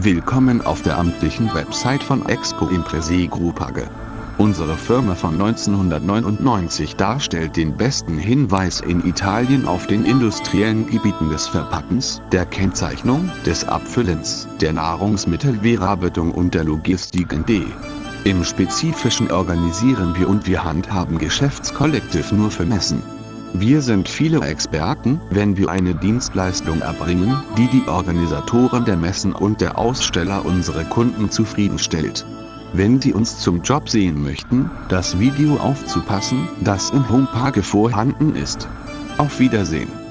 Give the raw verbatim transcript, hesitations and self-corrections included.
Willkommen auf der amtlichen Website von Expo Imprese Group A G. Unsere Firma von neunzehnhundertneunundneunzig darstellt den besten Hinweis in Italien auf den industriellen Gebieten des Verpackens, der Kennzeichnung, des Abfüllens, der Nahrungsmittelverarbeitung und der Logistik in D. Im Spezifischen organisieren wir und wir handhaben Geschäftskollektiv nur für Messen. Wir sind viele Experten, wenn wir eine Dienstleistung erbringen, die die Organisatoren der Messen und der Aussteller unsere Kunden zufriedenstellt. Wenn Sie uns zum Job sehen möchten, das Video aufzupassen, das im Homepage vorhanden ist. Auf Wiedersehen.